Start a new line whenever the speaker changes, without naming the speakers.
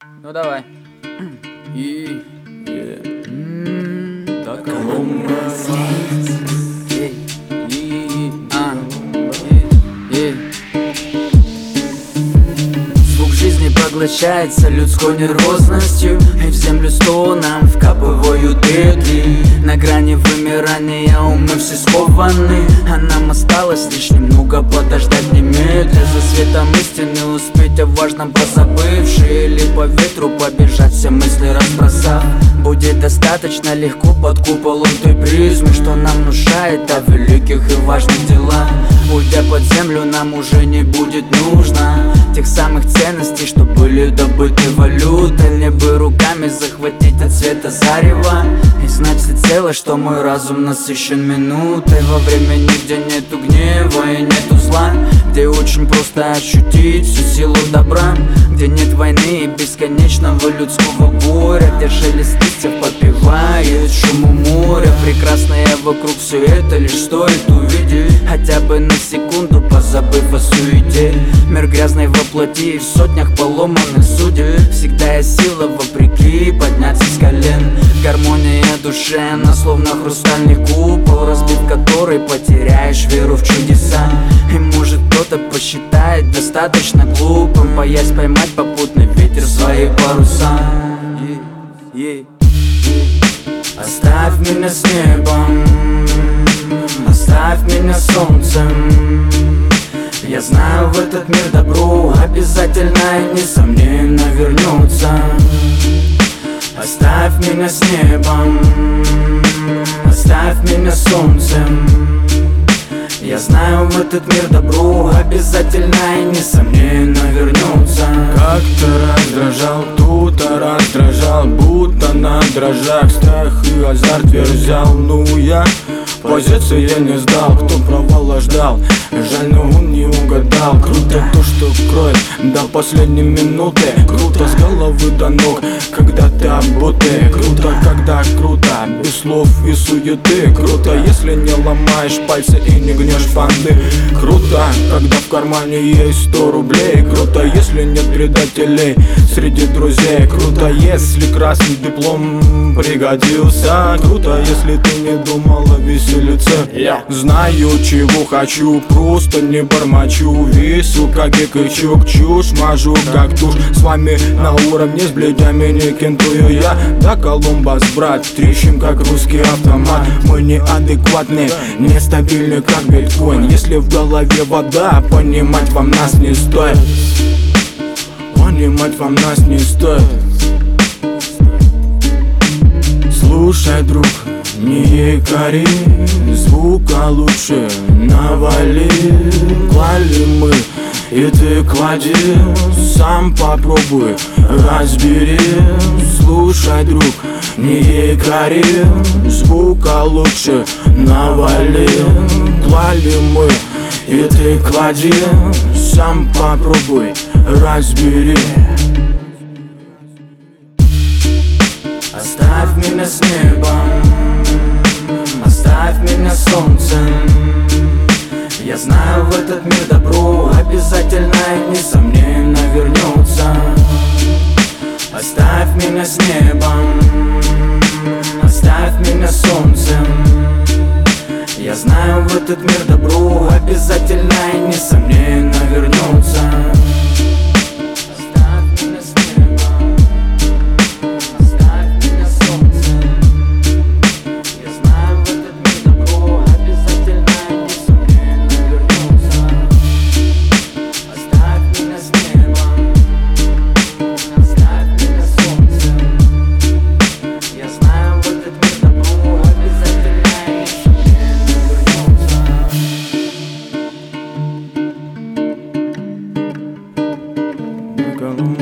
Ну давай.
Коломбо.
Звук жизни поглощается людской нервозностью, и в землю стоном вкапывают беды. На грани вымирания умы все скованы, а нам осталось лишь немного подождать немедля. За светом истины успеть о важном позабывши, или по ветру побежать все мысли разбросав. Будет достаточно легко под куполом той призмы, что нам внушает о великих и важных делах. Уйдя под землю, нам уже не будет нужно тех самых ценностей, что были добыты валютой. Мне бы руками захватить от света зарева и знать всецело, что мой разум насыщен минутой. Во времени, где нету гнева и нету зла, где очень просто ощутить всю силу добра, где нет войны и бесконечного людского горя, где шелест листьев подпевает шуму моря. Прекрасное вокруг все это лишь стоит увидеть, хотя бы на секунду позабыв о суете. Мир грязный воплоти, в сотнях поломанных судеб. Всегда есть сила вопреки подняться с колен. Гармония душе, она словно хрустальный купол, разбив который потеряешь веру в чудеса. И может кто-то посчитает достаточно глупым, боясь поймать попутный ветер в свои паруса. Оставь меня с небом, оставь меня солнцем. Я знаю, в этот мир добро обязательно и несомненно вернется. Оставь меня с небом, оставь меня солнцем. Я знаю, в этот мир добро обязательно и несомненно вернется.
Как-то раздражал, кто-то раздражал, будто на дрожжах страх и азарт взял. Ну я позиции я не сдал, кто провала ждал, жаль, но он не угадал. Круто то, что кроет до последней минуты, круто с головы до ног, когда ты обутый. Круто, когда круто, без слов и суеты. Круто, если не ломаешь пальцы и не гнешь банды. Круто, когда в кармане есть 100 рублей. Круто, если нет предателей среди друзей. Круто, если красный диплом пригодился. Круто, если ты не думал о веселице. Я знаю, чего хочу, просто не бормочу. Весел, как и кричок, чушь мажу, как тушь. С вами на уровне, с бледями не кентую я. Да, Колумбас, брат, трещим, как русский автомат. Мы неадекватны, нестабильны, как биткоин. Если в голове вода, понимать вам нас не стоит. Понимать вам нас не стоит. Слушай, друг, не кори, звука лучше навали. Клали мы, и ты клади, сам попробуй, разбери. Слушай, друг, не кори, звука лучше навали. Клали мы, и ты клади, сам попробуй, разбери.
Оставь меня с небом, оставь меня солнцем. Я знаю, в этот мир добро обязательно и несомненно вернется. Оставь меня с небом, оставь меня солнцем. Я знаю, в этот мир добро обязательно и несомненно вернется.
Колумбо.